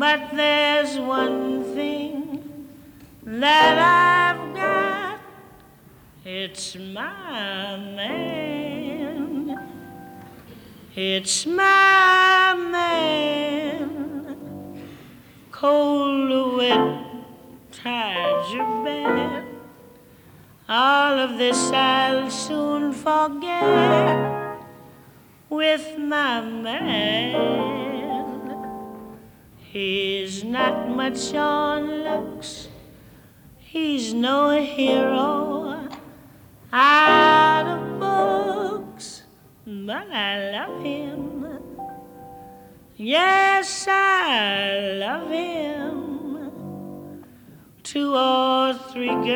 But there's one thing that I've got. It's my man. It's my man. Cold wet tides are bad. All of this I'll soon forget with my man. He's not much on looks. He's no hero out of books, but I love him. Yes, I love him. 2 or 3 girls